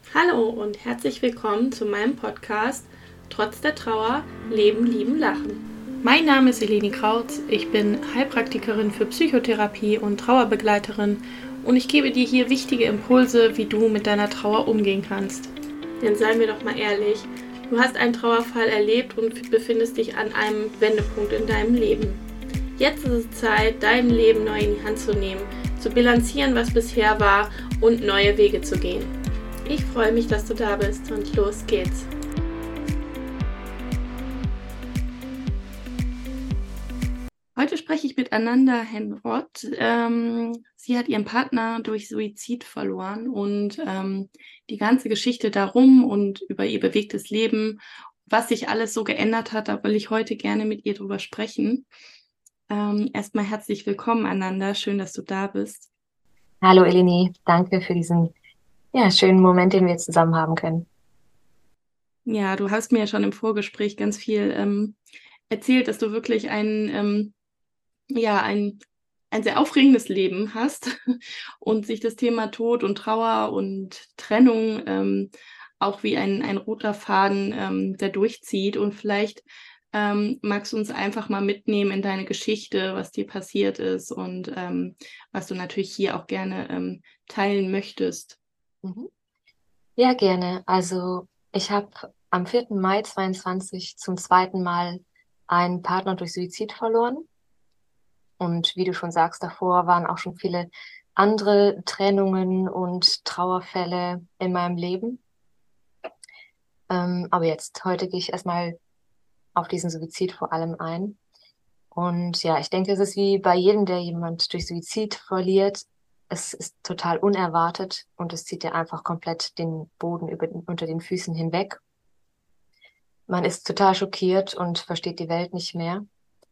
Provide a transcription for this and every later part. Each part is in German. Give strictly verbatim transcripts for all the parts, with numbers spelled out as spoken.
Hallo und herzlich willkommen zu meinem Podcast Trotz der Trauer Leben, Lieben, Lachen. Mein Name ist Eleni Krautz, ich bin Heilpraktikerin für Psychotherapie und Trauerbegleiterin und ich gebe dir hier wichtige Impulse, wie du mit deiner Trauer umgehen kannst. Denn seien wir doch mal ehrlich, du hast einen Trauerfall erlebt und befindest dich an einem Wendepunkt in deinem Leben. Jetzt ist es Zeit, dein Leben neu in die Hand zu nehmen, zu bilanzieren, was bisher war und neue Wege zu gehen. Ich freue mich, dass du da bist und los geht's. Heute spreche ich mit Ananda Henroth. Ähm, sie hat ihren Partner durch Suizid verloren und ähm, die ganze Geschichte darum und über ihr bewegtes Leben, was sich alles so geändert hat, da will ich heute gerne mit ihr drüber sprechen. Ähm, erstmal herzlich willkommen, Ananda. Schön, dass du da bist. Hallo Eleni, danke für diesen ja, schönen Moment, den wir jetzt zusammen haben können. Ja, du hast mir ja schon im Vorgespräch ganz viel ähm, erzählt, dass du wirklich ein, ähm, ja, ein, ein sehr aufregendes Leben hast und sich das Thema Tod und Trauer und Trennung ähm, auch wie ein, ein roter Faden ähm, der durchzieht. Und vielleicht ähm, magst du uns einfach mal mitnehmen in deine Geschichte, was dir passiert ist und ähm, was du natürlich hier auch gerne ähm, teilen möchtest. Mhm. Ja, gerne. Also ich habe am vierten Mai zweiundzwanzig zum zweiten Mal einen Partner durch Suizid verloren. Und wie du schon sagst, davor waren auch schon viele andere Trennungen und Trauerfälle in meinem Leben. Ähm, aber jetzt, heute gehe ich erstmal auf diesen Suizid vor allem ein. Und ja, ich denke, es ist wie bei jedem, der jemand durch Suizid verliert. Es ist total unerwartet und es zieht dir einfach komplett den Boden über, unter den Füßen hinweg. Man ist total schockiert und versteht die Welt nicht mehr.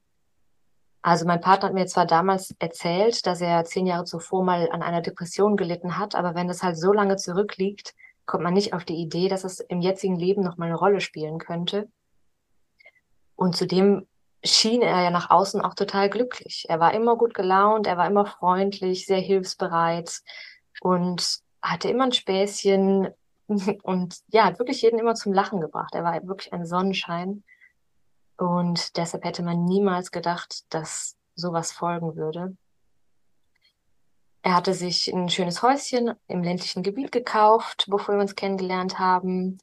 Also mein Partner hat mir zwar damals erzählt, dass er zehn Jahre zuvor mal an einer Depression gelitten hat, aber wenn das halt so lange zurückliegt, kommt man nicht auf die Idee, dass es im jetzigen Leben noch mal eine Rolle spielen könnte. Und zudem schien er ja nach außen auch total glücklich. Er war immer gut gelaunt, er war immer freundlich, sehr hilfsbereit und hatte immer ein Späßchen und ja, hat wirklich jeden immer zum Lachen gebracht. Er war wirklich ein Sonnenschein und deshalb hätte man niemals gedacht, dass sowas folgen würde. Er hatte sich ein schönes Häuschen im ländlichen Gebiet gekauft, bevor wir uns kennengelernt haben.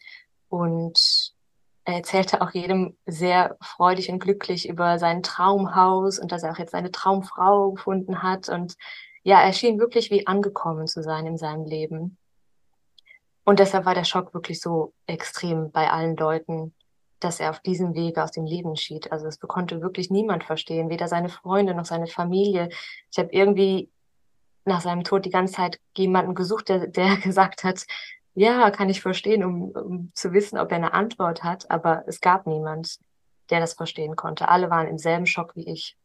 Und er erzählte auch jedem sehr freudig und glücklich über sein Traumhaus und dass er auch jetzt seine Traumfrau gefunden hat. Und ja, er schien wirklich wie angekommen zu sein in seinem Leben. Und deshalb war der Schock wirklich so extrem bei allen Leuten, dass er auf diesem Wege aus dem Leben schied. Also das konnte wirklich niemand verstehen, weder seine Freunde noch seine Familie. Ich habe irgendwie nach seinem Tod die ganze Zeit jemanden gesucht, der, der gesagt hat, ja, kann ich verstehen, um, um zu wissen, ob er eine Antwort hat. Aber es gab niemand, der das verstehen konnte. Alle waren im selben Schock wie ich.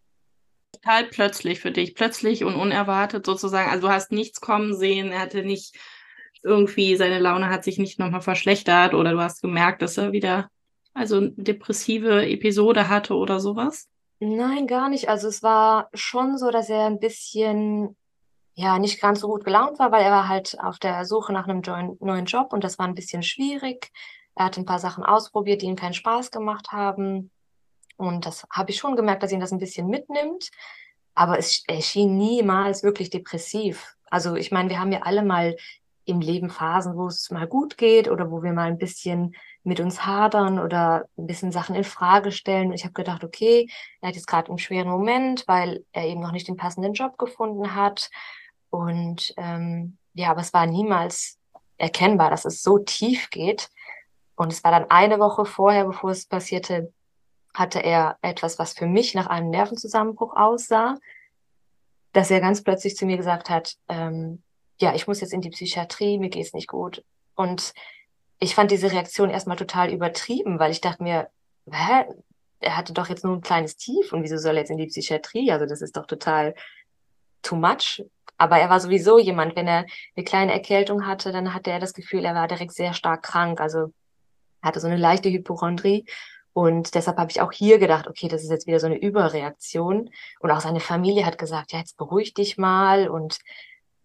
Total plötzlich für dich, plötzlich und unerwartet sozusagen. Also du hast nichts kommen sehen, er hatte nicht irgendwie, seine Laune hat sich nicht nochmal verschlechtert oder du hast gemerkt, dass er wieder also eine depressive Episode hatte oder sowas. Nein, gar nicht. Also es war schon so, dass er ein bisschen, ja, nicht ganz so gut gelaunt war, weil er war halt auf der Suche nach einem join- neuen Job und das war ein bisschen schwierig. Er hat ein paar Sachen ausprobiert, die ihm keinen Spaß gemacht haben. Und das habe ich schon gemerkt, dass ihn das ein bisschen mitnimmt. Aber es, er schien niemals wirklich depressiv. Also ich meine, wir haben ja alle mal im Leben Phasen, wo es mal gut geht oder wo wir mal ein bisschen mit uns hadern oder ein bisschen Sachen in Frage stellen. Und ich habe gedacht, okay, er hat jetzt gerade einen schweren Moment, weil er eben noch nicht den passenden Job gefunden hat. Und ähm, ja, aber es war niemals erkennbar, dass es so tief geht. Und es war dann eine Woche vorher, bevor es passierte, hatte er etwas, was für mich nach einem Nervenzusammenbruch aussah, dass er ganz plötzlich zu mir gesagt hat, ähm, ja, ich muss jetzt in die Psychiatrie, mir geht's nicht gut. Und ich fand diese Reaktion erstmal total übertrieben, weil ich dachte mir, hä? Er hatte doch jetzt nur ein kleines Tief und wieso soll er jetzt in die Psychiatrie? Also das ist doch total too much. Aber er war sowieso jemand, wenn er eine kleine Erkältung hatte, dann hatte er das Gefühl, er war direkt sehr stark krank. Also hatte so eine leichte Hypochondrie. Und deshalb habe ich auch hier gedacht, okay, das ist jetzt wieder so eine Überreaktion. Und auch seine Familie hat gesagt, ja, jetzt beruhig dich mal. Und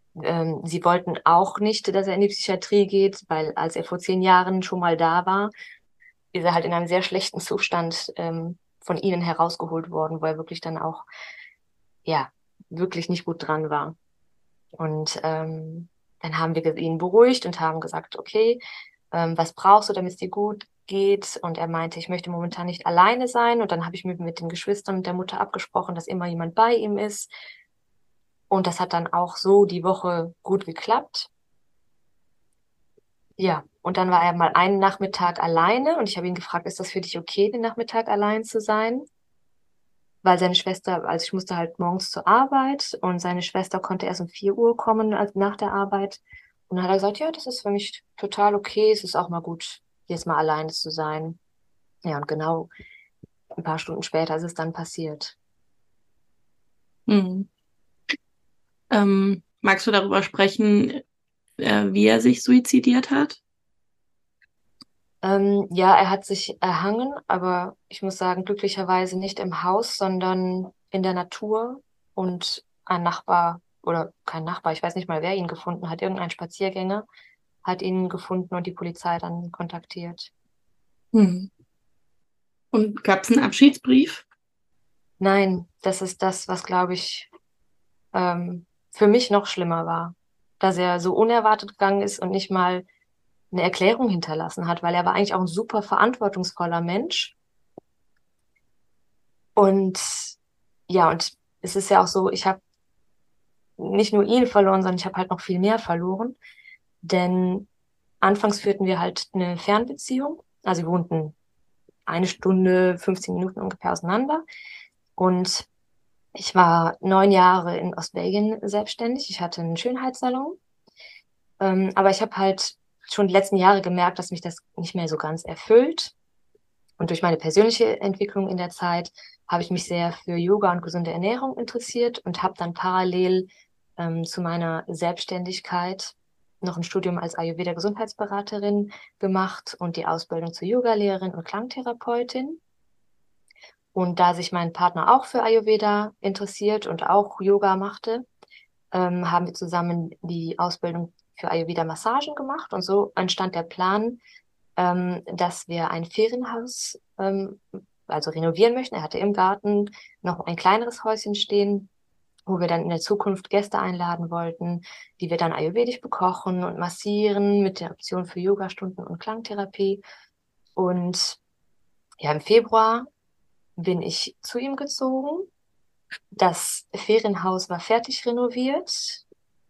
Ähm, sie wollten auch nicht, dass er in die Psychiatrie geht, weil als er vor zehn Jahren schon mal da war, ist er halt in einem sehr schlechten Zustand ähm, von ihnen herausgeholt worden, wo er wirklich dann auch, ja, wirklich nicht gut dran war. Und ähm, dann haben wir ihn beruhigt und haben gesagt, okay, ähm, was brauchst du, damit es dir gut geht? Und er meinte, ich möchte momentan nicht alleine sein. Und dann habe ich mit, mit den Geschwistern und der Mutter abgesprochen, dass immer jemand bei ihm ist. Und das hat dann auch so die Woche gut geklappt. Ja, und dann war er mal einen Nachmittag alleine und ich habe ihn gefragt, ist das für dich okay, den Nachmittag allein zu sein? Weil seine Schwester, also ich musste halt morgens zur Arbeit und seine Schwester konnte erst um vier Uhr kommen, also nach der Arbeit. Und dann hat er gesagt, ja, das ist für mich total okay, es ist auch mal gut, jetzt mal alleine zu sein. Ja, und genau ein paar Stunden später ist es dann passiert. Hm. Ähm, magst du darüber sprechen, äh, wie er sich suizidiert hat? Ähm, ja, er hat sich erhangen, aber ich muss sagen, glücklicherweise nicht im Haus, sondern in der Natur. Und ein Nachbar oder kein Nachbar, ich weiß nicht mal, wer ihn gefunden hat, irgendein Spaziergänger hat ihn gefunden und die Polizei dann kontaktiert. Hm. Und gab es einen Abschiedsbrief? Nein, das ist das, was, glaube ich, ähm, für mich noch schlimmer war, dass er so unerwartet gegangen ist und nicht mal eine Erklärung hinterlassen hat, weil er war eigentlich auch ein super verantwortungsvoller Mensch. Und ja, und es ist ja auch so, ich habe nicht nur ihn verloren, sondern ich habe halt noch viel mehr verloren. Denn anfangs führten wir halt eine Fernbeziehung. Also wir wohnten eine Stunde, fünfzehn Minuten ungefähr auseinander. Und ich war neun Jahre in Ostbelgien selbstständig. Ich hatte einen Schönheitssalon. Ähm, aber ich habe halt schon die letzten Jahre gemerkt, dass mich das nicht mehr so ganz erfüllt. Und durch meine persönliche Entwicklung in der Zeit habe ich mich sehr für Yoga und gesunde Ernährung interessiert und habe dann parallel ähm, zu meiner Selbstständigkeit noch ein Studium als Ayurveda-Gesundheitsberaterin gemacht und die Ausbildung zur Yogalehrerin und Klangtherapeutin. Und da sich mein Partner auch für Ayurveda interessiert und auch Yoga machte, ähm, haben wir zusammen die Ausbildung für Ayurveda-Massagen gemacht. Und so entstand der Plan, ähm, dass wir ein Ferienhaus, ähm, also renovieren möchten. Er hatte im Garten noch ein kleineres Häuschen stehen, wo wir dann in der Zukunft Gäste einladen wollten, die wir dann ayurvedisch bekochen und massieren mit der Option für Yogastunden und Klangtherapie. Und ja, im Februar bin ich zu ihm gezogen. Das Ferienhaus war fertig renoviert.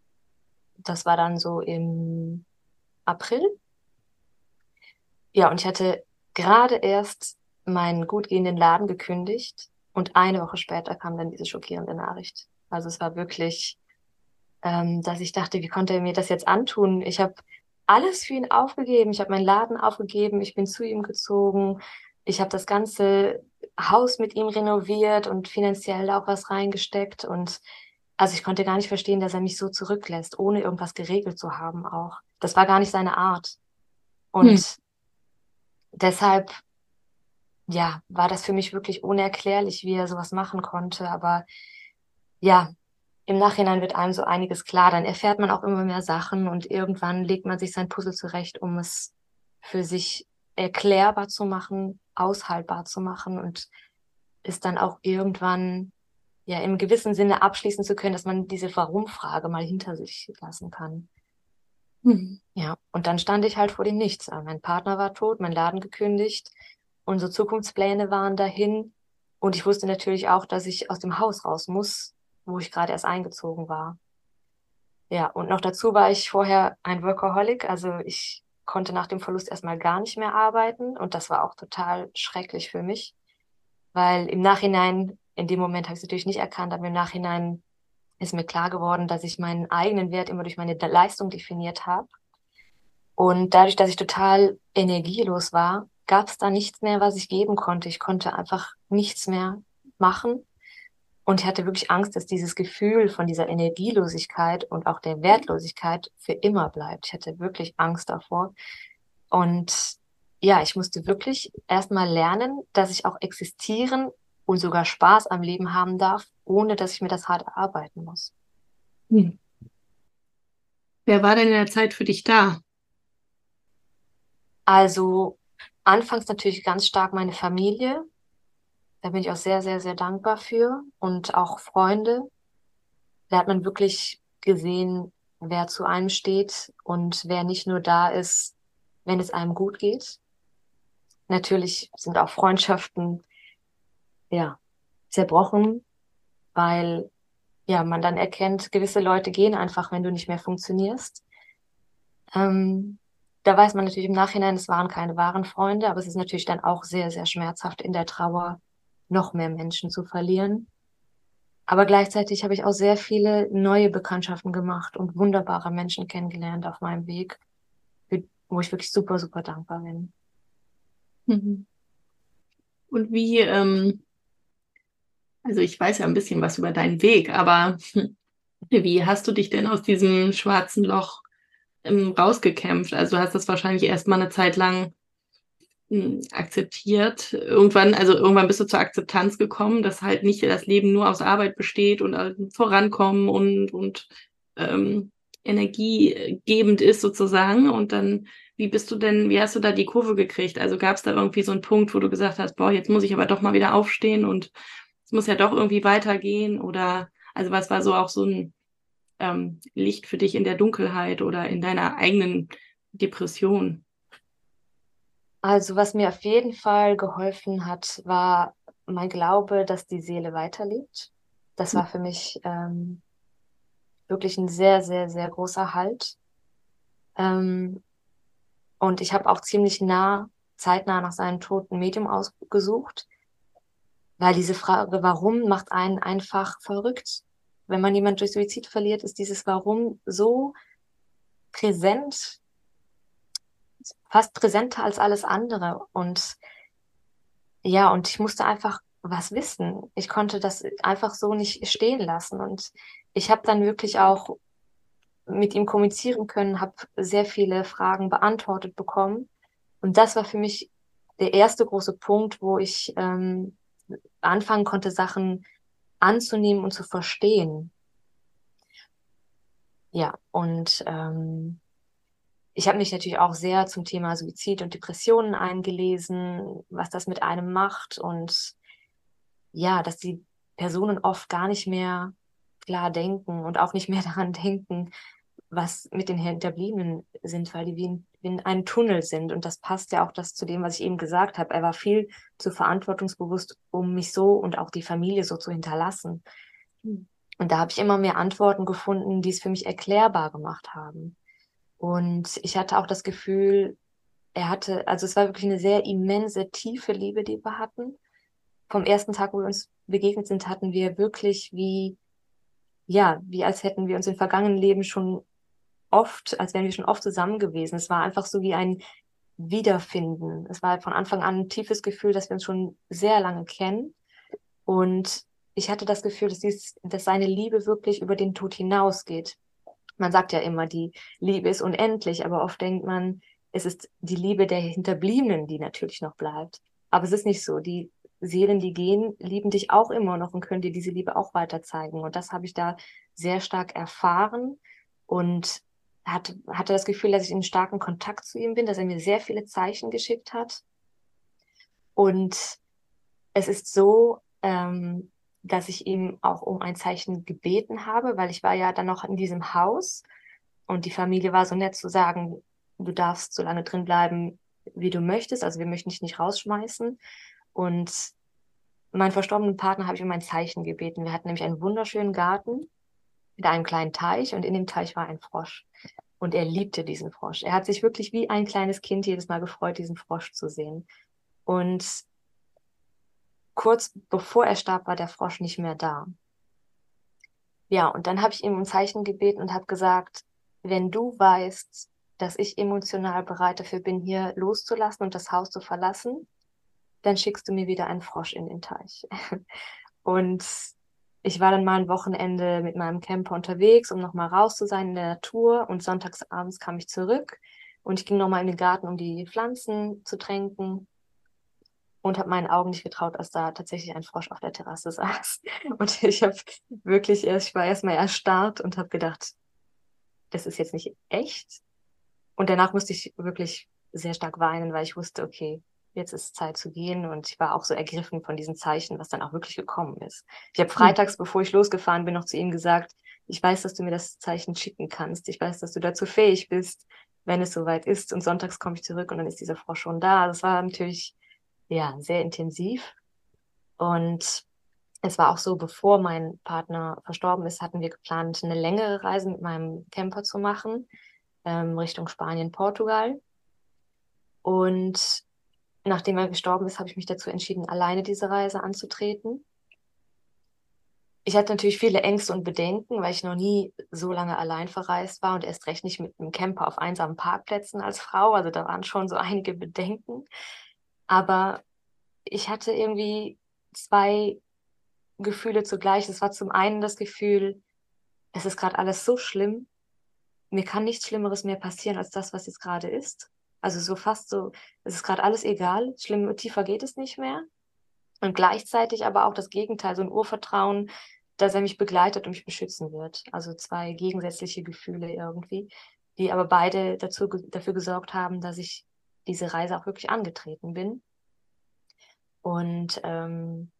Das war dann so im April. Ja, und ich hatte gerade erst meinen gut gehenden Laden gekündigt und eine Woche später kam dann diese schockierende Nachricht. Also es war wirklich, ähm, dass ich dachte, wie konnte er mir das jetzt antun? Ich habe alles für ihn aufgegeben. Ich habe meinen Laden aufgegeben. Ich bin zu ihm gezogen. Ich habe das ganze Haus mit ihm renoviert und finanziell auch was reingesteckt. Und also ich konnte gar nicht verstehen, dass er mich so zurücklässt, ohne irgendwas geregelt zu haben auch. Das war gar nicht seine Art. Hm. Und deshalb, ja, war das für mich wirklich unerklärlich, wie er sowas machen konnte. Aber ja, im Nachhinein wird einem so einiges klar. Dann erfährt man auch immer mehr Sachen und irgendwann legt man sich sein Puzzle zurecht, um es für sich erklärbar zu machen, aushaltbar zu machen und ist dann auch irgendwann ja im gewissen Sinne abschließen zu können, dass man diese Warum-Frage mal hinter sich lassen kann. Hm. Ja, und dann stand ich halt vor dem Nichts. Mein Partner war tot, mein Laden gekündigt, unsere Zukunftspläne waren dahin und ich wusste natürlich auch, dass ich aus dem Haus raus muss, wo ich gerade erst eingezogen war. Ja, und noch dazu war ich vorher ein Workaholic, also ich konnte nach dem Verlust erstmal gar nicht mehr arbeiten und das war auch total schrecklich für mich, weil im Nachhinein, in dem Moment habe ich es natürlich nicht erkannt, aber im Nachhinein ist mir klar geworden, dass ich meinen eigenen Wert immer durch meine Leistung definiert habe. Und dadurch, dass ich total energielos war, gab es da nichts mehr, was ich geben konnte. Ich konnte einfach nichts mehr machen. Und ich hatte wirklich Angst, dass dieses Gefühl von dieser Energielosigkeit und auch der Wertlosigkeit für immer bleibt. Ich hatte wirklich Angst davor. Und ja, ich musste wirklich erstmal lernen, dass ich auch existieren und sogar Spaß am Leben haben darf, ohne dass ich mir das hart erarbeiten muss. Hm. Wer war denn in der Zeit für dich da? Also anfangs natürlich ganz stark meine Familie. Da bin ich auch sehr, sehr, sehr dankbar für. Und auch Freunde. Da hat man wirklich gesehen, wer zu einem steht und wer nicht nur da ist, wenn es einem gut geht. Natürlich sind auch Freundschaften, ja, zerbrochen, weil ja, man dann erkennt, gewisse Leute gehen einfach, wenn du nicht mehr funktionierst. Ähm, Da weiß man natürlich im Nachhinein, es waren keine wahren Freunde, aber es ist natürlich dann auch sehr, sehr schmerzhaft in der Trauer, noch mehr Menschen zu verlieren. Aber gleichzeitig habe ich auch sehr viele neue Bekanntschaften gemacht und wunderbare Menschen kennengelernt auf meinem Weg, für- wo ich wirklich super, super dankbar bin. Mhm. Und wie, ähm, also ich weiß ja ein bisschen was über deinen Weg, aber wie hast du dich denn aus diesem schwarzen Loch ähm, rausgekämpft? Also du hast das wahrscheinlich erstmal eine Zeit lang mh, akzeptiert. Irgendwann, also irgendwann bist du zur Akzeptanz gekommen, dass halt nicht das Leben nur aus Arbeit besteht und äh, vorankommen und, und ähm, energiegebend ist sozusagen. Und dann, wie bist du denn, wie hast du da die Kurve gekriegt? Also gab es da irgendwie so einen Punkt, wo du gesagt hast, boah, jetzt muss ich aber doch mal wieder aufstehen und es muss ja doch irgendwie weitergehen? Oder also was war so auch so ein ähm, Licht für dich in der Dunkelheit oder in deiner eigenen Depression? Also, was mir auf jeden Fall geholfen hat, war mein Glaube, dass die Seele weiterlebt. Das war für mich ähm, wirklich ein sehr, sehr, sehr großer Halt. Ähm, und ich habe auch ziemlich nah, zeitnah nach seinem Tod ein Medium ausgesucht, weil diese Frage, warum, macht einen einfach verrückt. Wenn man jemanden durch Suizid verliert, ist dieses Warum so präsent, fast präsenter als alles andere. Und ja, und ich musste einfach was wissen. Ich konnte das einfach so nicht stehen lassen. Und ich habe dann wirklich auch mit ihm kommunizieren können, habe sehr viele Fragen beantwortet bekommen. Und das war für mich der erste große Punkt, wo ich ähm, anfangen konnte, Sachen anzunehmen und zu verstehen. Ja, und ähm, ich habe mich natürlich auch sehr zum Thema Suizid und Depressionen eingelesen, was das mit einem macht und ja, dass die Personen oft gar nicht mehr klar denken und auch nicht mehr daran denken, was mit den Hinterbliebenen sind, weil die wie in, wie in einem Tunnel sind. Und das passt ja auch das zu dem, was ich eben gesagt habe. Er war viel zu verantwortungsbewusst, um mich so und auch die Familie so zu hinterlassen. Und da habe ich immer mehr Antworten gefunden, die es für mich erklärbar gemacht haben. Und ich hatte auch das Gefühl, er hatte, also es war wirklich eine sehr immense, tiefe Liebe, die wir hatten. Vom ersten Tag, wo wir uns begegnet sind, hatten wir wirklich wie, ja, wie als hätten wir uns in vergangenen Leben schon oft, als wären wir schon oft zusammen gewesen. Es war einfach so wie ein Wiederfinden. Es war von Anfang an ein tiefes Gefühl, dass wir uns schon sehr lange kennen. Und ich hatte das Gefühl, dass, dies, dass seine Liebe wirklich über den Tod hinausgeht. Man sagt ja immer, die Liebe ist unendlich, aber oft denkt man, es ist die Liebe der Hinterbliebenen, die natürlich noch bleibt. Aber es ist nicht so. Die Seelen, die gehen, lieben dich auch immer noch und können dir diese Liebe auch weiter zeigen. Und das habe ich da sehr stark erfahren und hatte, hatte das Gefühl, dass ich in starken Kontakt zu ihm bin, dass er mir sehr viele Zeichen geschickt hat. Und es ist so, ähm, dass ich ihm auch um ein Zeichen gebeten habe, weil ich war ja dann noch in diesem Haus und die Familie war so nett zu sagen, du darfst so lange drin bleiben, wie du möchtest. Also wir möchten dich nicht rausschmeißen. Und meinen verstorbenen Partner habe ich um ein Zeichen gebeten. Wir hatten nämlich einen wunderschönen Garten mit einem kleinen Teich und in dem Teich war ein Frosch. Und er liebte diesen Frosch. Er hat sich wirklich wie ein kleines Kind jedes Mal gefreut, diesen Frosch zu sehen. Und kurz bevor er starb, war der Frosch nicht mehr da. Ja, und dann habe ich ihm um ein Zeichen gebeten und habe gesagt, wenn du weißt, dass ich emotional bereit dafür bin, hier loszulassen und das Haus zu verlassen, dann schickst du mir wieder einen Frosch in den Teich. Und ich war dann mal ein Wochenende mit meinem Camper unterwegs, um nochmal raus zu sein in der Natur. Und sonntags abends kam ich zurück und ich ging nochmal in den Garten, um die Pflanzen zu tränken. Und habe meinen Augen nicht getraut, als da tatsächlich ein Frosch auf der Terrasse saß. Und ich habe wirklich erst, ich war erstmal erstarrt und habe gedacht, das ist jetzt nicht echt. Und danach musste ich wirklich sehr stark weinen, weil ich wusste, okay, jetzt ist Zeit zu gehen. Und ich war auch so ergriffen von diesen Zeichen, was dann auch wirklich gekommen ist. Ich habe Hm. freitags, bevor ich losgefahren bin, noch zu ihm gesagt, ich weiß, dass du mir das Zeichen schicken kannst. Ich weiß, dass du dazu fähig bist, wenn es soweit ist. Und sonntags komme ich zurück und dann ist dieser Frosch schon da. Das war natürlich, ja, sehr intensiv. Und es war auch so, bevor mein Partner verstorben ist, hatten wir geplant, eine längere Reise mit meinem Camper zu machen, ähm, Richtung Spanien, Portugal. Und nachdem er gestorben ist, habe ich mich dazu entschieden, alleine diese Reise anzutreten. Ich hatte natürlich viele Ängste und Bedenken, weil ich noch nie so lange allein verreist war und erst recht nicht mit einem Camper auf einsamen Parkplätzen als Frau. Also da waren schon so einige Bedenken. Aber ich hatte irgendwie zwei Gefühle zugleich. Es war zum einen das Gefühl, es ist gerade alles so schlimm. Mir kann nichts Schlimmeres mehr passieren als das, was jetzt gerade ist. Also so fast so, es ist gerade alles egal. Schlimm, tiefer geht es nicht mehr. Und gleichzeitig aber auch das Gegenteil, so ein Urvertrauen, dass er mich begleitet und mich beschützen wird. Also zwei gegensätzliche Gefühle irgendwie, die aber beide dazu, dafür gesorgt haben, dass ich diese Reise auch wirklich angetreten bin. Und ähm,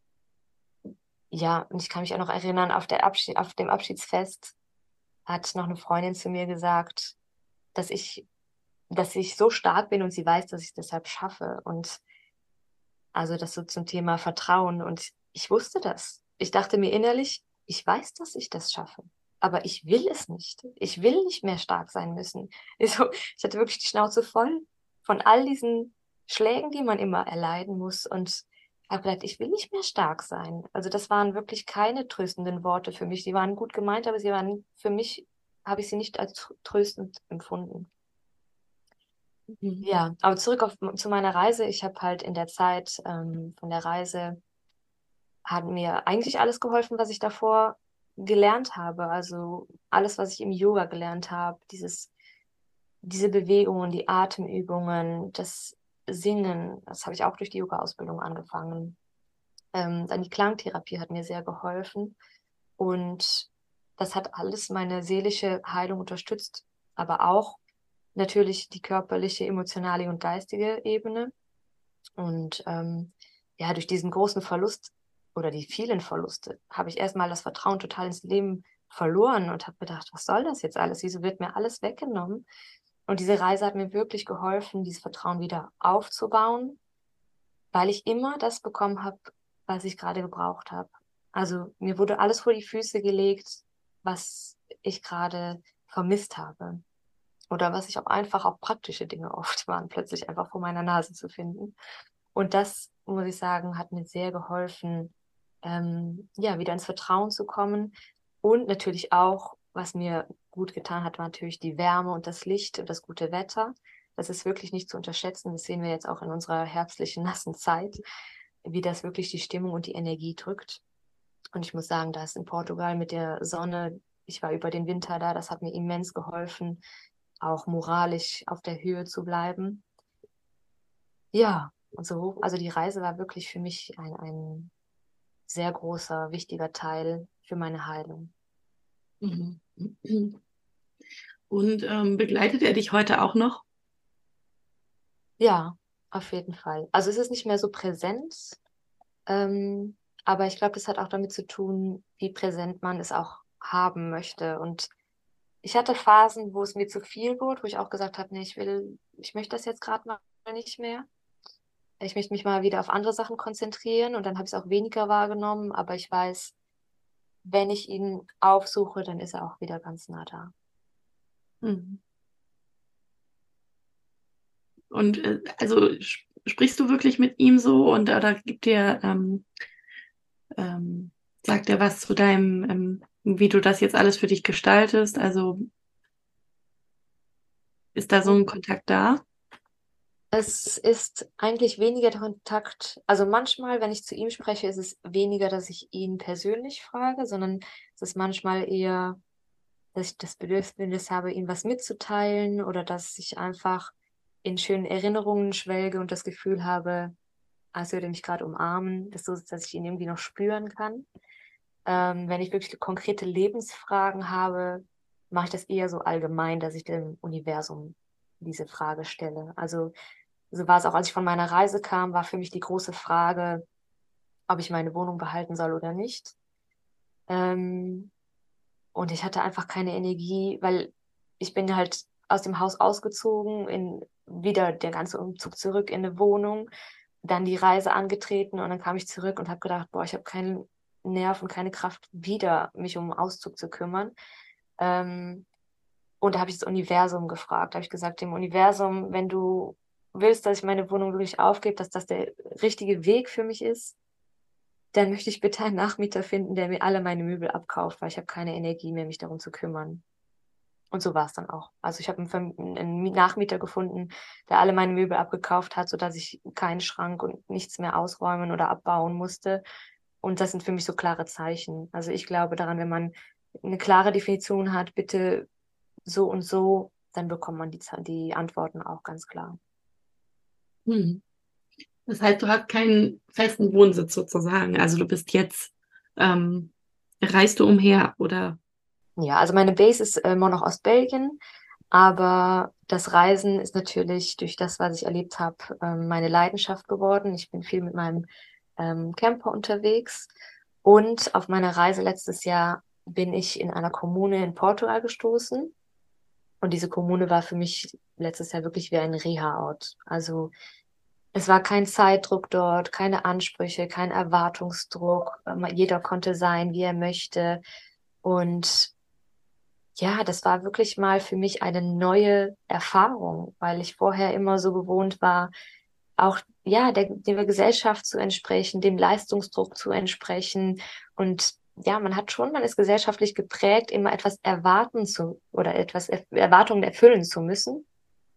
ja, und ich kann mich auch noch erinnern, auf der Abschied, auf dem Abschiedsfest hat noch eine Freundin zu mir gesagt, dass ich, dass ich so stark bin und sie weiß, dass ich es deshalb schaffe. Und also das so zum Thema Vertrauen. Und ich wusste das. Ich dachte mir innerlich, ich weiß, dass ich das schaffe. Aber ich will es nicht. Ich will nicht mehr stark sein müssen. Also, ich hatte wirklich die Schnauze voll von all diesen Schlägen, die man immer erleiden muss. Und habe gedacht, ich will nicht mehr stark sein. Also das waren wirklich keine tröstenden Worte für mich. Sie waren gut gemeint, aber sie waren für mich, habe ich sie nicht als tröstend empfunden. Mhm. Ja, aber zurück auf, zu meiner Reise. Ich habe halt in der Zeit ähm, von der Reise hat mir eigentlich alles geholfen, was ich davor gelernt habe. Also alles, was ich im Yoga gelernt habe, dieses, diese Bewegungen, die Atemübungen, das Singen, das habe ich auch durch die Yoga-Ausbildung angefangen. Ähm, dann die Klangtherapie hat mir sehr geholfen und das hat alles meine seelische Heilung unterstützt, aber auch natürlich die körperliche, emotionale und geistige Ebene. Und ähm, ja, durch diesen großen Verlust oder die vielen Verluste habe ich erstmal das Vertrauen total ins Leben verloren und habe gedacht, was soll das jetzt alles? Wieso wird mir alles weggenommen? Und diese Reise hat mir wirklich geholfen, dieses Vertrauen wieder aufzubauen, weil ich immer das bekommen habe, was ich gerade gebraucht habe. Also mir wurde alles vor die Füße gelegt, was ich gerade vermisst habe. Oder was ich auch einfach, auch praktische Dinge oft waren, plötzlich einfach vor meiner Nase zu finden. Und das, muss ich sagen, hat mir sehr geholfen, ähm, ja, wieder ins Vertrauen zu kommen. Und natürlich auch, was mir gut getan hat, war natürlich die Wärme und das Licht und das gute Wetter. Das ist wirklich nicht zu unterschätzen. Das sehen wir jetzt auch in unserer herbstlichen, nassen Zeit, wie das wirklich die Stimmung und die Energie drückt. Und ich muss sagen, da ist in Portugal mit der Sonne, ich war über den Winter da, das hat mir immens geholfen, auch moralisch auf der Höhe zu bleiben. Ja, und so, also die Reise war wirklich für mich ein, ein sehr großer, wichtiger Teil für meine Heilung. Mhm. Und ähm, begleitet er dich heute auch noch? Ja, auf jeden Fall. Also es ist nicht mehr so präsent, ähm, aber ich glaube, das hat auch damit zu tun, wie präsent man es auch haben möchte. Und ich hatte Phasen, wo es mir zu viel wurde, wo ich auch gesagt habe, nee, ich will, ich möchte das jetzt gerade mal nicht mehr. Ich möchte mich mal wieder auf andere Sachen konzentrieren und dann habe ich es auch weniger wahrgenommen, aber ich weiß, wenn ich ihn aufsuche, dann ist er auch wieder ganz nah da. Mhm. Und äh, also sp- sprichst du wirklich mit ihm so und oder gibt dir, ähm, ähm, sagt er was zu deinem, ähm, wie du das jetzt alles für dich gestaltest? Also ist da so ein Kontakt da? Es ist eigentlich weniger der Kontakt, also manchmal, wenn ich zu ihm spreche, ist es weniger, dass ich ihn persönlich frage, sondern es ist manchmal eher, dass ich das Bedürfnis habe, ihm was mitzuteilen oder dass ich einfach in schönen Erinnerungen schwelge und das Gefühl habe, als würde er mich gerade umarmen, dass, so, dass ich ihn irgendwie noch spüren kann. Ähm, wenn ich wirklich konkrete Lebensfragen habe, mache ich das eher so allgemein, dass ich dem Universum diese Frage stelle. Also so war es auch, als ich von meiner Reise kam, war für mich die große Frage, ob ich meine Wohnung behalten soll oder nicht. Ähm, und ich hatte einfach keine Energie, weil ich bin halt aus dem Haus ausgezogen, in wieder der ganze Umzug zurück in eine Wohnung, dann die Reise angetreten und dann kam ich zurück und habe gedacht, boah, ich habe keinen Nerv und keine Kraft, wieder mich um den Auszug zu kümmern. Ähm, und da habe ich das Universum gefragt. Da habe ich gesagt, dem Universum, wenn du willst, dass ich meine Wohnung wirklich aufgebe, dass das der richtige Weg für mich ist, dann möchte ich bitte einen Nachmieter finden, der mir alle meine Möbel abkauft, weil ich habe keine Energie mehr, mich darum zu kümmern. Und so war es dann auch. Also ich habe einen, Verm- einen Nachmieter gefunden, der alle meine Möbel abgekauft hat, sodass ich keinen Schrank und nichts mehr ausräumen oder abbauen musste. Und das sind für mich so klare Zeichen. Also ich glaube daran, wenn man eine klare Definition hat, bitte so und so, dann bekommt man die, Ze- die Antworten auch ganz klar. Hm. Das heißt, du hast keinen festen Wohnsitz sozusagen. Also du bist jetzt, ähm, reist du umher oder? Ja, also meine Base ist äh, immer noch aus Belgien, aber das Reisen ist natürlich durch das, was ich erlebt habe, ähm, meine Leidenschaft geworden. Ich bin viel mit meinem ähm, Camper unterwegs und auf meiner Reise letztes Jahr bin ich in einer Kommune in Portugal gestoßen und diese Kommune war für mich letztes Jahr wirklich wie ein Reha-Ort. Also es war kein Zeitdruck dort, keine Ansprüche, kein Erwartungsdruck. Ähm, Jeder konnte sein, wie er möchte. Und ja, das war wirklich mal für mich eine neue Erfahrung, weil ich vorher immer so gewohnt war, auch ja, der, der Gesellschaft zu entsprechen, dem Leistungsdruck zu entsprechen. Und ja, man hat schon, man ist gesellschaftlich geprägt, immer etwas erwarten zu oder etwas er Erwartungen erfüllen zu müssen.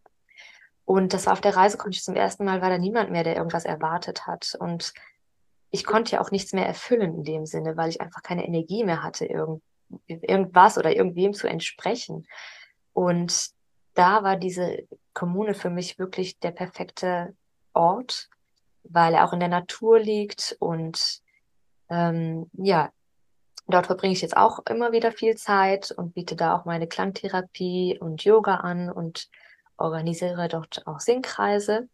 Und das war auf der Reise, konnte ich zum ersten Mal, war da niemand mehr, der irgendwas erwartet hat. Und ich konnte ja auch nichts mehr erfüllen in dem Sinne, weil ich einfach keine Energie mehr hatte, irgend, irgendwas oder irgendwem zu entsprechen. Und da war diese Kommune für mich wirklich der perfekte Ort, weil er auch in der Natur liegt und ähm, ja, dort verbringe ich jetzt auch immer wieder viel Zeit und biete da auch meine Klangtherapie und Yoga an und organisiere dort auch Singkreise.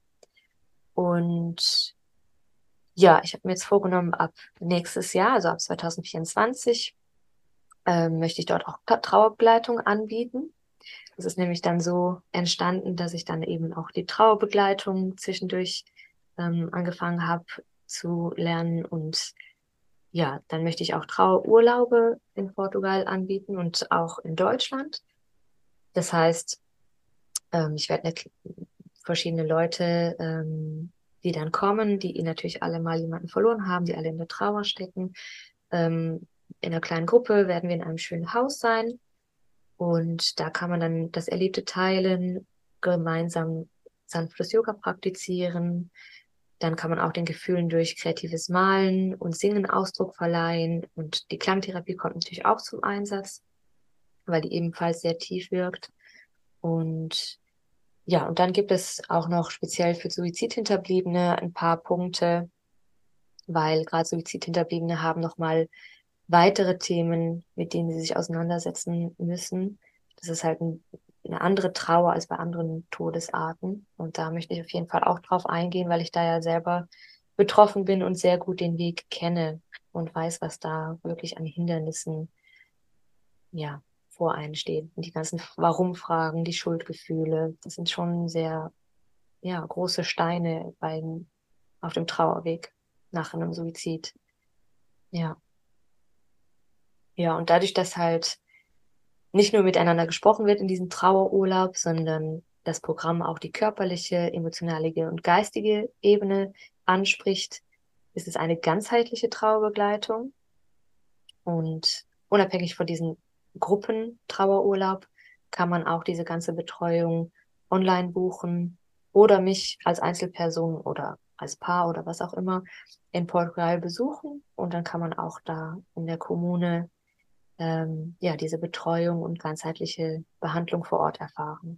Und ja, ich habe mir jetzt vorgenommen, ab nächstes Jahr, also ab zwanzig vierundzwanzig, ähm, möchte ich dort auch Ta- Trauerbegleitung anbieten. Das ist nämlich dann so entstanden, dass ich dann eben auch die Trauerbegleitung zwischendurch ähm, angefangen habe zu lernen. Und ja, dann möchte ich auch Trauerurlaube in Portugal anbieten und auch in Deutschland. Das heißt, ähm, ich werde nicht verschiedene Leute, ähm, die dann kommen, die natürlich alle mal jemanden verloren haben, die alle in der Trauer stecken. Ähm, in einer kleinen Gruppe werden wir in einem schönen Haus sein. Und da kann man dann das Erlebte teilen, gemeinsam sanftes Yoga praktizieren. Dann kann man auch den Gefühlen durch kreatives Malen und Singen Ausdruck verleihen. Und die Klangtherapie kommt natürlich auch zum Einsatz, weil die ebenfalls sehr tief wirkt. Und ja, und dann gibt es auch noch speziell für Suizidhinterbliebene ein paar Punkte, weil gerade Suizidhinterbliebene haben nochmal weitere Themen, mit denen sie sich auseinandersetzen müssen. Das ist halt ein, eine andere Trauer als bei anderen Todesarten. Und da möchte ich auf jeden Fall auch drauf eingehen, weil ich da ja selber betroffen bin und sehr gut den Weg kenne und weiß, was da wirklich an Hindernissen, ja, vor einen steht. Und die ganzen Warum-Fragen, die Schuldgefühle, das sind schon sehr, ja, große Steine beim, auf dem Trauerweg nach einem Suizid. Ja. Ja, und dadurch, dass halt nicht nur miteinander gesprochen wird in diesem Trauerurlaub, sondern das Programm auch die körperliche, emotionale und geistige Ebene anspricht, ist es eine ganzheitliche Trauerbegleitung. Und unabhängig von diesem Gruppentrauerurlaub kann man auch diese ganze Betreuung online buchen oder mich als Einzelperson oder als Paar oder was auch immer in Portugal besuchen. Und dann kann man auch da in der Kommune ähm, ja, diese Betreuung und ganzheitliche Behandlung vor Ort erfahren.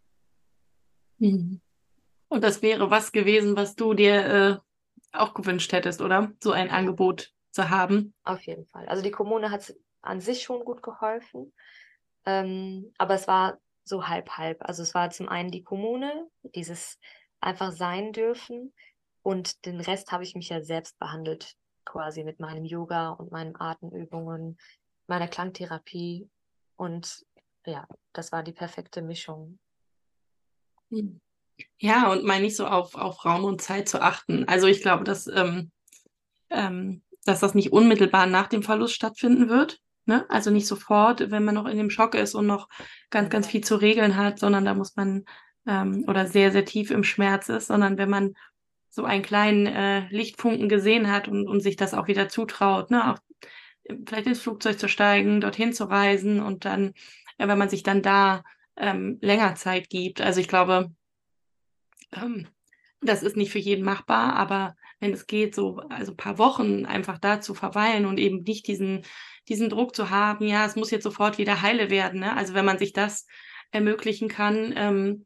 Mhm. Und das wäre was gewesen, was du dir äh, auch gewünscht hättest, oder? So ein Ja, Angebot zu haben. auf jeden Fall. Also die Kommune hat an sich schon gut geholfen. Ähm, aber es war so halb halb. Also es war zum einen die Kommune, dieses einfach sein dürfen, und den Rest habe ich mich ja selbst behandelt, quasi mit meinem Yoga und meinen Atemübungen, meiner Klangtherapie, und ja, das war die perfekte Mischung. Hm. Ja, und mal nicht so auf, auf Raum und Zeit zu achten. Also ich glaube, dass, ähm, ähm, dass das nicht unmittelbar nach dem Verlust stattfinden wird. Ne? Also nicht sofort, wenn man noch in dem Schock ist und noch ganz, ganz viel zu regeln hat, sondern da muss man ähm, oder sehr, sehr tief im Schmerz ist, sondern wenn man so einen kleinen äh, Lichtfunken gesehen hat und, und sich das auch wieder zutraut, ne? Auch äh, vielleicht ins Flugzeug zu steigen, dorthin zu reisen und dann, äh, wenn man sich dann da ähm, länger Zeit gibt. Also ich glaube, ähm, das ist nicht für jeden machbar, aber wenn es geht, so also paar Wochen einfach da zu verweilen und eben nicht diesen diesen Druck zu haben: „Ja, es muss jetzt sofort wieder heile werden“, ne? Also, wenn man sich das ermöglichen kann, ähm,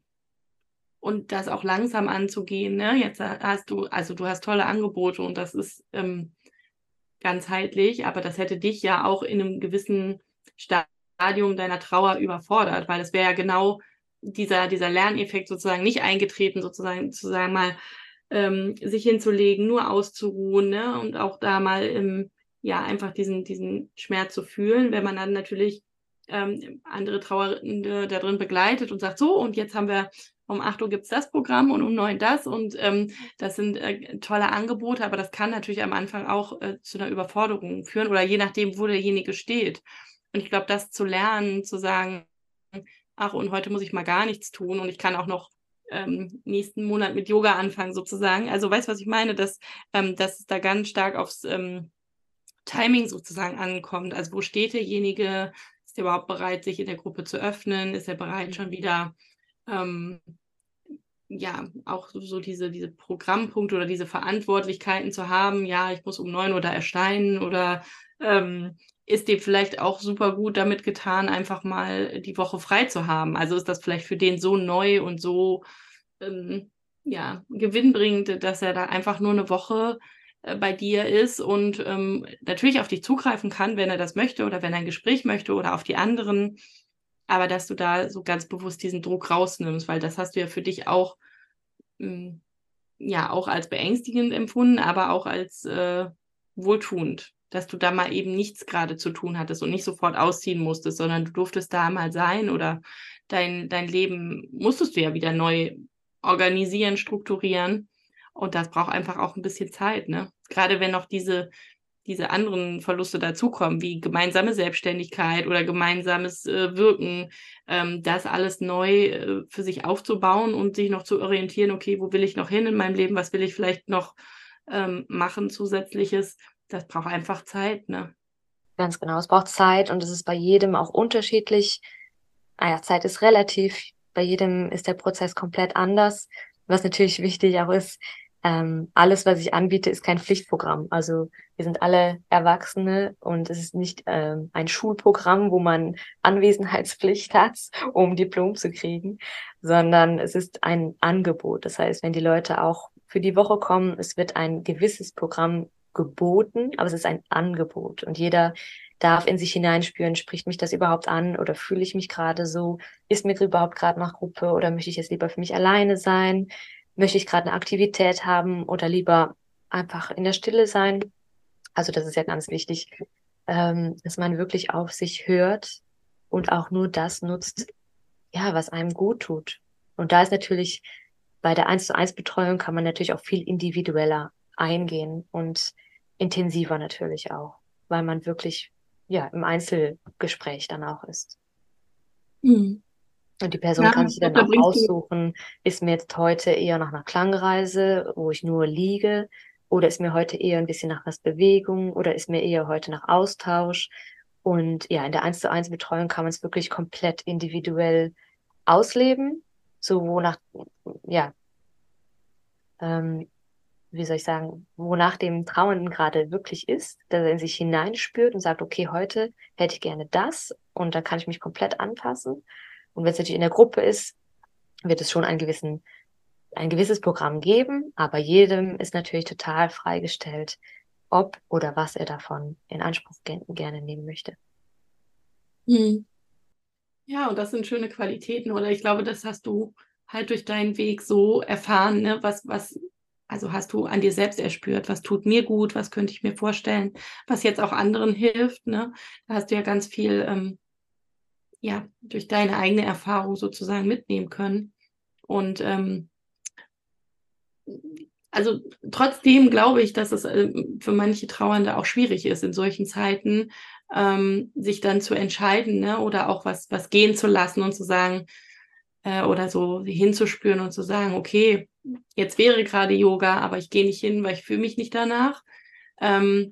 und das auch langsam anzugehen, ne? Jetzt ha hast du also, du hast tolle Angebote und das ist, ähm, ganzheitlich, aber das hätte dich ja auch in 'nem gewissen Stadium deiner Trauer überfordert, weil es wäre ja genau dieser dieser Lerneffekt sozusagen nicht eingetreten, sozusagen zu sagen, mal, ähm, sich hinzulegen, nur auszuruhen, ne, und auch da mal, ähm, ja, einfach diesen diesen Schmerz zu fühlen. Wenn man dann natürlich, ähm, andere Trauernde da drin begleitet und sagt: „So, und jetzt haben wir um acht Uhr gibt's das Programm und um neun das und, ähm, das sind, äh, tolle Angebote“, aber das kann natürlich am Anfang auch, äh, zu 'ner Überforderung führen oder je nachdem, wo derjenige steht. Und ich glaube, das zu lernen, zu sagen: „Ach, und heute muss ich mal gar nichts tun und ich kann auch noch, ähm, nächsten Monat mit Yoga anfangen“, sozusagen. Also, weißt du, was ich meine? Dass ähm, dass es da ganz stark aufs, ähm, Timing sozusagen ankommt. Also, wo steht derjenige? Ist er überhaupt bereit, sich in der Gruppe zu öffnen? Ist er bereit, schon Mhm. wieder, ähm ja, auch so so diese diese Programmpunkte oder diese Verantwortlichkeiten zu haben, ja, ich muss um neun Uhr da erscheinen oder, ähm, ist dem vielleicht auch super gut damit getan, einfach mal die Woche frei zu haben? Also, ist das vielleicht für den so neu und so, ähm, ja, gewinnbringend, dass er da einfach nur 'ne Woche, äh, bei dir ist und, ähm, natürlich auf dich zugreifen kann, wenn er das möchte oder wenn er 'n Gespräch möchte oder auf die anderen, aber dass du da so ganz bewusst diesen Druck rausnimmst, weil das hast du ja für dich auch hm, ja, auch als beängstigend empfunden, aber auch als, äh, wohltuend, dass du da mal eben nichts grade zu tun hattest und nicht sofort ausziehen musstest, sondern du durftest da mal sein oder dein dein Leben musstest du ja wieder neu organisieren, strukturieren und das braucht einfach auch 'n bisschen Zeit, ne? Grade wenn noch diese diese anderen Verluste dazukommen, wie gemeinsame Selbstständigkeit oder gemeinsames, äh, Wirken, ähm, das alles neu, äh, für sich aufzubauen und sich noch zu orientieren: „Okay, wo will ich noch hin in meinem Leben? Was will ich vielleicht noch, ähm, machen Zusätzliches?“ Das braucht einfach Zeit, ne? Ganz genau, es braucht Zeit und es ist bei jedem auch unterschiedlich. Ah ja, Zeit ist relativ. Bei jedem ist der Prozess komplett anders. Was natürlich wichtig auch ist, ähm, alles, was ich anbiete, ist kein Pflichtprogramm. Also, wir sind alle Erwachsene und es ist nicht, ähm, ein Schulprogramm, wo man Anwesenheitspflicht hat, um 'n Diplom zu kriegen, sondern es ist ein Angebot. Das heißt, wenn die Leute auch für die Woche kommen, es wird ein gewisses Programm geboten, aber es ist ein Angebot und jeder darf in sich hineinspüren: „Spricht mich das überhaupt an oder fühle ich mich grade so? Ist mir überhaupt grad nach Gruppe oder möchte ich jetzt lieber für mich alleine sein? Möchte ich grad 'ne Aktivität haben oder lieber einfach in der Stille sein?“ Also, das ist ja ganz wichtig, ähm, dass man wirklich auf sich hört und auch nur das nutzt, ja, was einem guttut. Und da ist natürlich bei der Eins-zu-eins-Betreuung kann man natürlich auch viel individueller eingehen und intensiver natürlich auch, weil man wirklich, ja, im Einzelgespräch dann auch ist. Mhm. Und die Person Ja, kann ich sich glaube, dann da auch bringst du aussuchen: „Ist mir jetzt heute eher nach 'ner Klangreise, wo ich nur liege, oder ist mir heute eher 'n bisschen nach was Bewegung oder ist mir eher heute nach Austausch?“ Und ja, in der Eins-zu-eins-Betreuung kann man's wirklich komplett individuell ausleben, so wonach ja ähm, wie soll ich sagen, wonach dem Trauernden grade wirklich ist, dass er in sich hineinspürt und sagt: „Okay, heute hätte ich gerne das“, und dann kann ich mich komplett anpassen. Und wenn's natürlich in der Gruppe ist, wird es schon einen gewissen ein gewisses Programm geben, aber jedem ist natürlich total freigestellt, ob oder was er davon in Anspruch gen gerne nehmen möchte. Mhm. Ja, und das sind schöne Qualitäten, oder ich glaube, das hast du halt durch deinen Weg so erfahren, ne? Was was also, hast du an dir selbst erspürt: „Was tut mir gut? Was könnte ich mir vorstellen, was jetzt auch anderen hilft“, ne? Da hast du ja ganz viel, ähm, ja, durch deine eigene Erfahrung sozusagen mitnehmen können. Und, ähm also, trotzdem glaube ich, dass es, ähm, für manche Trauernde auch schwierig ist, in solchen Zeiten, ähm, sich dann zu entscheiden, ne, oder auch was was gehen zu lassen und zu sagen äh, oder so hinzuspüren und zu sagen: „Okay, jetzt wäre grade Yoga, aber ich gehe nicht hin, weil ich fühle mich nicht danach.“ Ähm,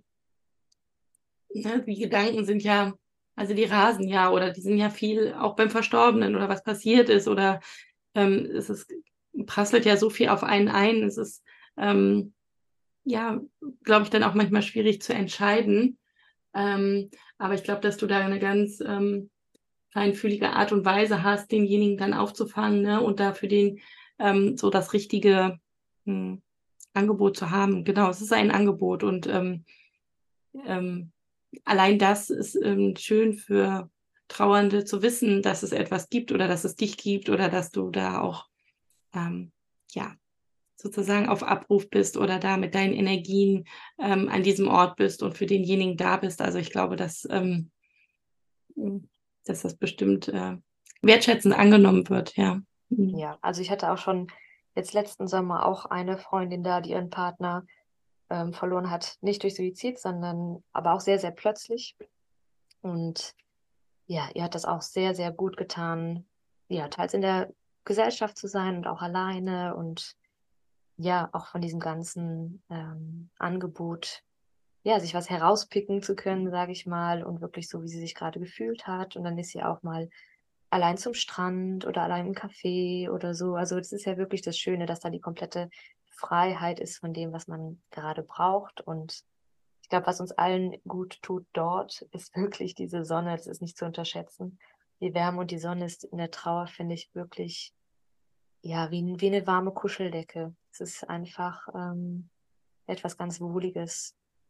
ne, die Gedanken sind ja also, die rasen ja, oder die sind ja viel auch beim Verstorbenen oder was passiert ist, oder, ähm, es ist prasselt ja so viel auf einen ein. Es ist, ähm ja, glaube ich, dann auch manchmal schwierig zu entscheiden. Ähm, aber ich glaube, dass du da 'ne ganz, ähm, feinfühlige Art und Weise hast, denjenigen dann aufzufangen, ne, und da für den, ähm, so das richtige, hm, Angebot zu haben. Genau, es ist ein Angebot und, ähm, ähm, allein das ist, ähm, schön für Trauernde zu wissen, dass es etwas gibt oder dass es dich gibt oder dass du da auch, ähm, ja, sozusagen auf Abruf bist oder da mit deinen Energien, ähm, an diesem Ort bist und für denjenigen da bist. Also, ich glaube, dass, ähm hm, dass das bestimmt, äh, wertschätzend angenommen wird, ja. Mhm. Ja, also ich hatte auch schon jetzt letzten Sommer auch eine Freundin da, die ihren Partner, ähm, verloren hat. Nicht durch Suizid, sondern aber auch sehr, sehr plötzlich. Und ja, ihr hat das auch sehr, sehr gut getan, ja, teils in der Gesellschaft zu sein und auch alleine und ja, auch von diesem ganzen, ähm, Angebot, ja, sich was herauspicken zu können, sage ich mal, und wirklich so, wie sie sich gerade gefühlt hat. Und dann ist sie auch mal allein zum Strand oder allein im Café oder so. Also, das ist ja wirklich das Schöne, dass da die komplette Freiheit ist von dem, was man gerade braucht. Und ich glaube, was uns allen gut tut dort, ist wirklich diese Sonne. Das ist nicht zu unterschätzen. Die Wärme und die Sonne ist in der Trauer, finde ich, wirklich, ja, wie 'n wie 'ne warme Kuscheldecke. Es ist einfach, ähm, etwas ganz Wohliges.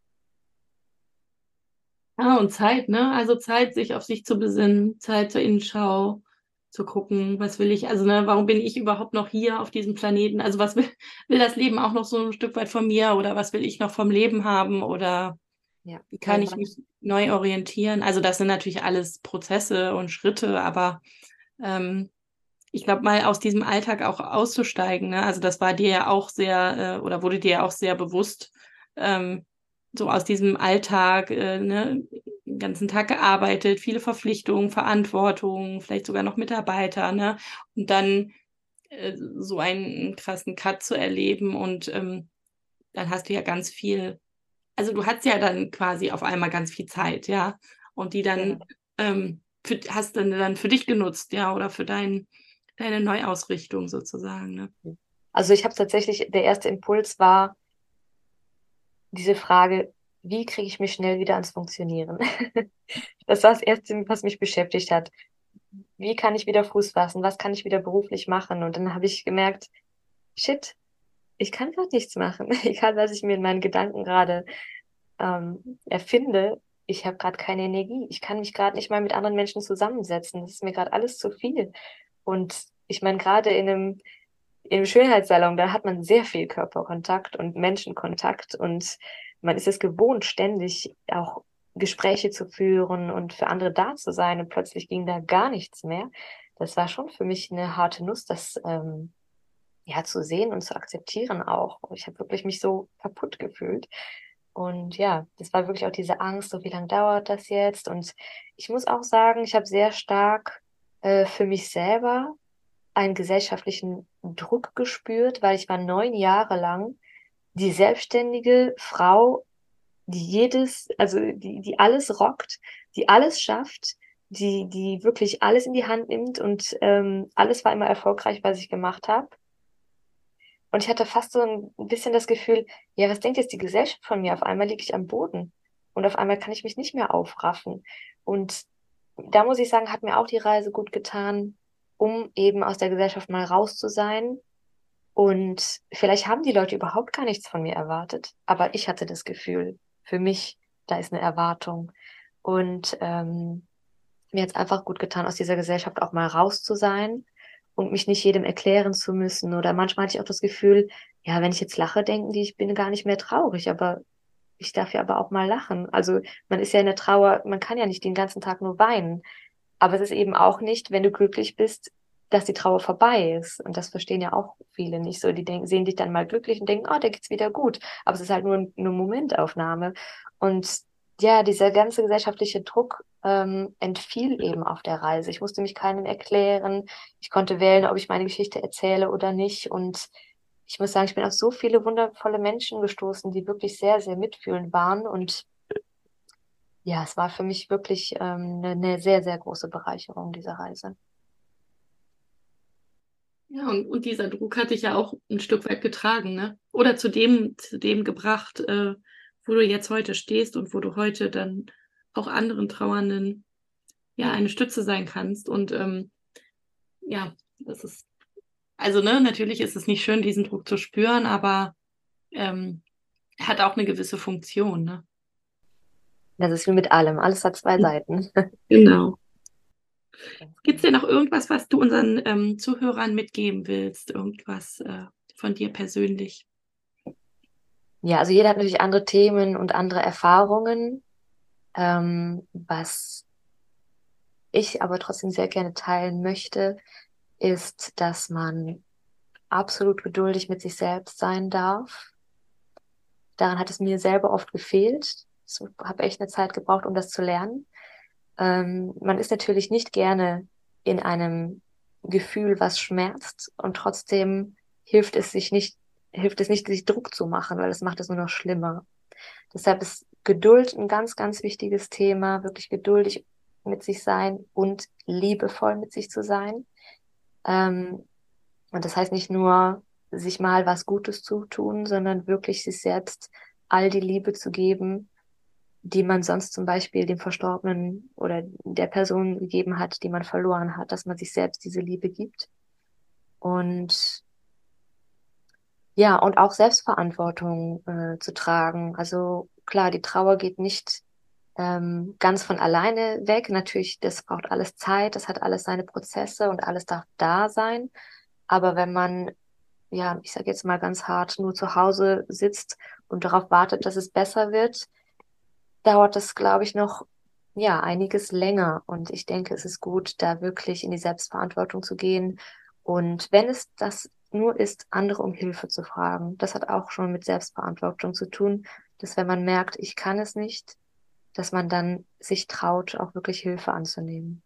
Ja, und Zeit, ne? Also, Zeit, sich auf sich zu besinnen, Zeit zur Innenschau, zu gucken: „Was will ich? Also, ne, warum bin ich überhaupt noch hier auf diesem Planeten? Also, was will will das Leben auch noch so 'n Stück weit von mir, oder was will ich noch vom Leben haben, oder Ja, wie kann weil ich man mich neu orientieren?“ Also, das sind natürlich alles Prozesse und Schritte, aber, ähm, ich glaube, mal aus diesem Alltag auch auszusteigen, ne? Also, das war dir ja auch sehr, äh oder wurde dir ja auch sehr bewusst, ähm, so aus diesem Alltag, äh, ne, 'n ganzen Tag gearbeitet, viele Verpflichtungen, Verantwortung, vielleicht sogar noch Mitarbeiter, ne? Und dann, äh, so einen krassen Cut zu erleben und, ähm, dann hast du ja ganz viel also, du hattest ja dann quasi auf einmal ganz viel Zeit, ja? Und die dann, Genau. ähm, für hast dann dann für dich genutzt, ja, oder für dein deine Neuausrichtung sozusagen, ne? Hm. Also, ich habe tatsächlich der erste Impuls war diese Frage: „Wie kriege ich mich schnell wieder ans Funktionieren?“ Das war das Erste, was mich beschäftigt hat. Wie kann ich wieder Fuß fassen? Was kann ich wieder beruflich machen? Und dann habe ich gemerkt: „Shit, ich kann grad nichts machen.“ Egal, was ich mir in meinen Gedanken grade, ähm, erfinde, ich habe grad keine Energie. Ich kann mich grad nicht mal mit anderen Menschen zusammensetzen. Das ist mir grad alles zu viel. Und ich meine, grade in 'nem im Schönheitssalon, da hat man sehr viel Körperkontakt und Menschenkontakt und man ist es gewohnt, ständig auch Gespräche zu führen und für andere da zu sein und plötzlich ging da gar nichts mehr. Das war schon für mich 'ne harte Nuss, das, ähm, ja, zu sehen und zu akzeptieren auch. Ich habe wirklich mich so kaputt gefühlt. Und ja, das war wirklich auch diese Angst, so: „Wie lang dauert das jetzt?“ Und ich muss auch sagen, ich habe sehr stark, äh, für mich selber einen gesellschaftlichen Druck gespürt, weil ich war neun Jahre lang die selbstständige Frau, die jedes also, die die alles rockt, die alles schafft, die die wirklich alles in die Hand nimmt und, ähm, alles war immer erfolgreich, was ich gemacht habe. Und ich hatte fast so 'n 'n bisschen das Gefühl: „Ja, was denkt jetzt die Gesellschaft von mir?“ Auf einmal liege ich am Boden und auf einmal kann ich mich nicht mehr aufraffen. Und da muss ich sagen, hat mir auch die Reise gut getan, um eben aus der Gesellschaft mal raus zu sein. Und vielleicht haben die Leute überhaupt gar nichts von mir erwartet, aber ich hatte das Gefühl, für mich, da ist 'ne Erwartung. Und, ähm, mir hat es einfach gut getan, aus dieser Gesellschaft auch mal raus zu sein und mich nicht jedem erklären zu müssen. Oder manchmal hatte ich auch das Gefühl, ja, wenn ich jetzt lache, denken die, ich bin gar nicht mehr traurig, aber ich darf ja aber auch mal lachen. Also man ist ja in der Trauer, man kann ja nicht den ganzen Tag nur weinen. Aber es ist eben auch nicht, wenn du glücklich bist, dass die Trauer vorbei ist. Und das verstehen ja auch viele nicht so. Die denken, sehen dich dann mal glücklich und denken, oh, da geht's wieder gut. Aber es ist halt nur eine Momentaufnahme. Und ja, dieser ganze gesellschaftliche Druck ähm, entfiel eben auf der Reise. Ich musste mich keinem erklären. Ich konnte wählen, ob ich meine Geschichte erzähle oder nicht. Und ich muss sagen, ich bin auf so viele wundervolle Menschen gestoßen, die wirklich sehr, sehr mitfühlend waren. Und ja, es war für mich wirklich ähm, eine, eine sehr, sehr große Bereicherung, diese Reise. Ja, und, und dieser Druck hat dich ja auch ein Stück weit getragen, ne? Oder zu dem, zu dem gebracht, äh, wo du jetzt heute stehst und wo du heute dann auch anderen Trauernden ja eine Stütze sein kannst. Und ähm, ja, das ist, also ne, natürlich ist es nicht schön, diesen Druck zu spüren, aber ähm, er hat auch eine gewisse Funktion, ne? Das ist wie mit allem. Alles hat zwei Seiten. Genau. Ganz Gibt es genau. denn noch irgendwas, was du unseren ähm, Zuhörern mitgeben willst? Irgendwas äh, von dir persönlich? Ja, also jeder hat natürlich andere Themen und andere Erfahrungen. Ähm, was ich aber trotzdem sehr gerne teilen möchte, ist, dass man absolut geduldig mit sich selbst sein darf. Daran hat es mir selber oft gefehlt. Ich habe echt eine Zeit gebraucht, um das zu lernen. Ähm, man ist natürlich nicht gerne in einem Gefühl, was schmerzt, und trotzdem hilft es sich nicht, hilft es nicht, sich Druck zu machen, weil das macht es nur noch schlimmer. Deshalb ist Geduld ein ganz, ganz wichtiges Thema, wirklich geduldig mit sich sein und liebevoll mit sich zu sein. Ähm, und das heißt nicht nur, sich mal was Gutes zu tun, sondern wirklich sich selbst all die Liebe zu geben, die man sonst zum Beispiel dem Verstorbenen oder der Person gegeben hat, die man verloren hat, dass man sich selbst diese Liebe gibt. Und ja, und auch Selbstverantwortung äh, zu tragen. Also klar, die Trauer geht nicht ähm, ganz von alleine weg. Natürlich, das braucht alles Zeit, das hat alles seine Prozesse und alles darf da sein. Aber wenn man, ja, ich sage jetzt mal ganz hart, nur zu Hause sitzt und darauf wartet, dass es besser wird, dauert das, glaube ich, noch, ja, einiges länger. Und ich denke, es ist gut, da wirklich in die Selbstverantwortung zu gehen. Und wenn es das nur ist, andere um Hilfe zu fragen, das hat auch schon mit Selbstverantwortung zu tun, dass wenn man merkt, ich kann es nicht, dass man dann sich traut, auch wirklich Hilfe anzunehmen.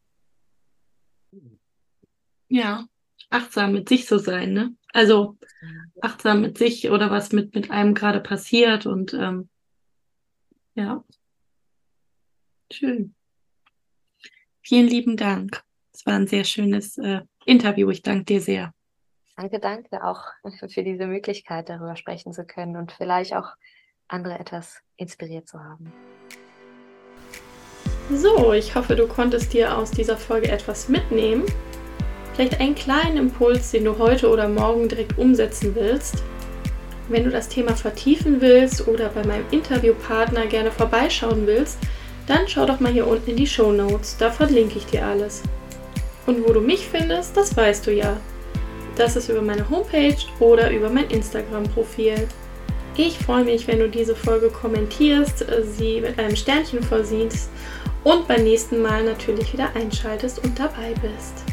Ja, achtsam mit sich zu sein, ne? Also achtsam mit sich oder was mit, mit einem gerade passiert und ähm, ja, schön. Vielen lieben Dank. Es war ein sehr schönes äh, Interview. Ich danke dir sehr. Danke, danke auch für diese Möglichkeit, darüber sprechen zu können und vielleicht auch andere etwas inspiriert zu haben. So, ich hoffe, du konntest dir aus dieser Folge etwas mitnehmen. Vielleicht einen kleinen Impuls, den du heute oder morgen direkt umsetzen willst. Wenn du das Thema vertiefen willst oder bei meinem Interviewpartner gerne vorbeischauen willst, dann schau doch mal hier unten in die Shownotes, da verlinke ich dir alles. Und wo du mich findest, das weißt du ja. Das ist über meine Homepage oder über mein Instagram-Profil. Ich freue mich, wenn du diese Folge kommentierst, sie mit einem Sternchen versiehst und beim nächsten Mal natürlich wieder einschaltest und dabei bist.